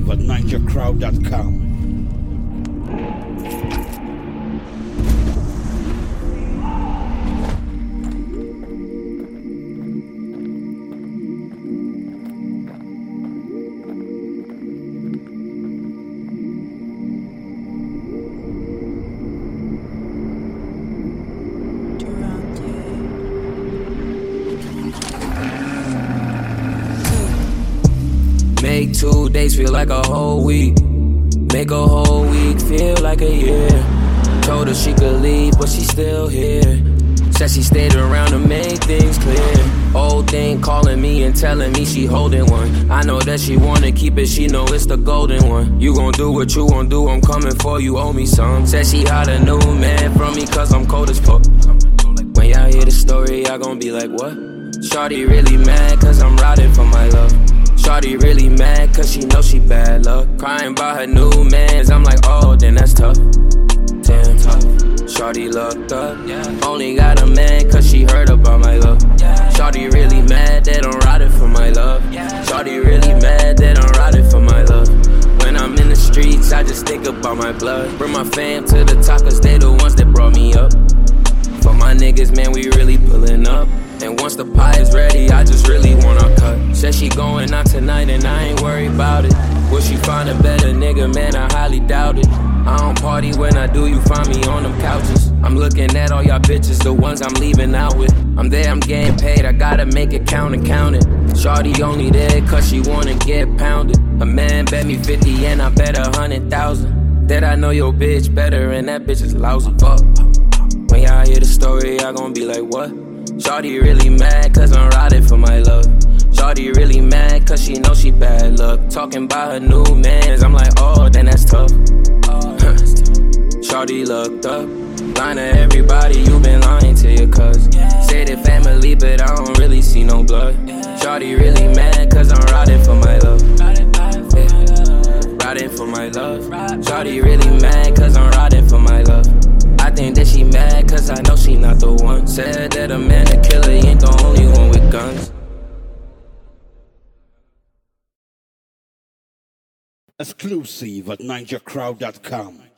Exclusive at NinjaCrowd.com. Make 2 days feel like a whole week. Make a whole week feel like a year. Told her she could leave, but she's still here. Said she stayed around to make things clear. Old thing calling me and telling me she holding one. I know that she wanna keep it, she know it's the golden one. You gon' do what you gon' do, I'm coming for you, owe me some. Said she had a new man from me cause I'm cold as fuck. When y'all hear the story, y'all gon' be like, what? Shawty really mad cause I'm riding for my love. Shawty really mad cause she know she bad luck. Crying about her new mans, I'm like, oh, then that's tough. Damn, Shawty looked up. Only got a man cause she heard about my love. Shawty really mad that I'm riding for my love. Shawty really mad that I'm riding for my love. When I'm in the streets, I just think about my blood. Bring my fam to the top cause they the ones that brought me up. For my niggas, man, we really pulling up. And once the pie is ready, I just really wanna cut. Said she going out tonight and I ain't worried about it. Will she find a better nigga, man, I highly doubt it. I don't party, when I do, you find me on them couches. I'm looking at all y'all bitches, the ones I'm leaving out with. I'm there, I'm getting paid, I gotta make it count and count it. Shawty only there cause she wanna get pounded. A man bet me 50 and I bet 100,000. That I know your bitch better and that bitch is lousy. Fuck. When y'all hear the story, y'all gon' be like, what? Shawty really mad cause I'm riding for my love. Shawty really mad cause she know she bad luck. Talking about her new mans, I'm like, oh, then that's tough. Shawty looked up, lying to everybody, you been lying to your cuz. Say the family, but I don't really see no blood. Shawty really mad cause I'm riding for my love. Riding for my love. Shawty really mad cause I'm riding for my love. I think that she mad cause I know she not the one. Said that a man a killer ain't the only one with guns. Exclusive at NinjaCrowd.com.